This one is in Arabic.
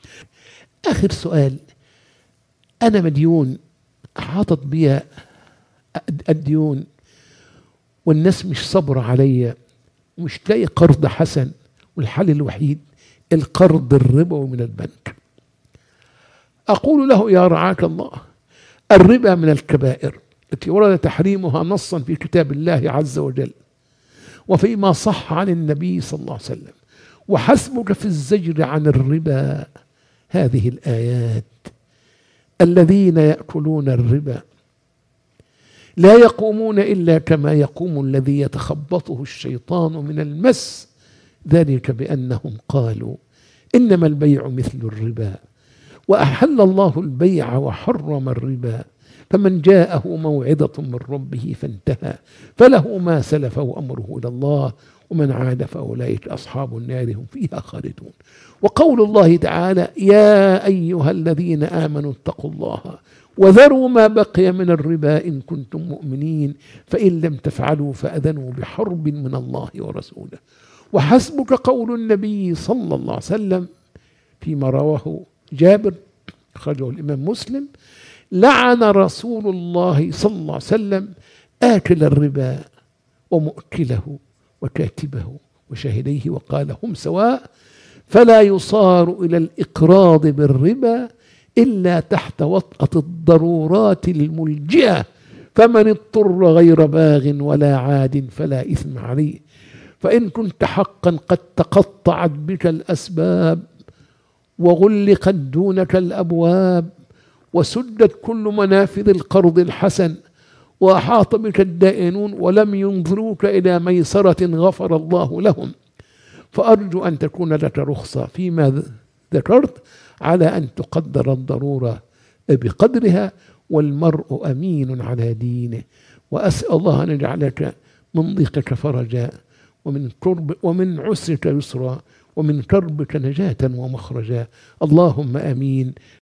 آخر سؤال، أنا مديون، حاطط بيا الديون والناس مش صبر عليا ومش لاقي قرض حسن، والحل الوحيد القرض الربوي من البنك. أقول له يا رعاك الله، الربا من الكبائر التي ورد تحريمها نصا في كتاب الله عز وجل وفيما صح عن النبي صلى الله عليه وسلم، وحسبك في الزجر عن الربا هذه الآيات: الذين يأكلون الربا لا يقومون إلا كما يقوم الذي يتخبطه الشيطان من المس، ذلك بأنهم قالوا إنما البيع مثل الربا وأحل الله البيع وحرم الربا، فمن جاءه موعظة من ربه فانتهى فله ما سلف وأمره إلى الله ومن عاد فأولئك أصحاب النار هم فيها خالدون. وقول الله تعالى: يا أيها الذين آمنوا اتقوا الله وذروا ما بقي من الربا إن كنتم مؤمنين فإن لم تفعلوا فأذنوا بحرب من الله ورسوله. وحسبك قول النبي صلى الله عليه وسلم فيما رواه جابر أخرجه الإمام مسلم: لعن رسول الله صلى الله عليه وسلم آكل الربا ومؤكله وكاتبه وشاهديه وقال هم سواء، فلا يصار إلى الإقراض بالربا إلا تحت وطأة الضرورات الملجئة، فمن اضطر غير باغ ولا عاد فلا إثم عليه، فإن كنت حقا قد تقطعت بك الأسباب وغلقت دونك الأبواب وسدت كل منافذ القرض الحسن وأحاط بك الدائنون ولم ينظروك إلى ميسرة غفر الله لهم، فأرجو أن تكون لك رخصة فيما ذكرت على أن تقدر الضرورة بقدرها، والمرء أمين على دينه. وأسأل الله أن يجعلك من ضيقك فرجا ومن عسرك يسرا ومن كربك نجاة ومخرجا. اللهم أمين.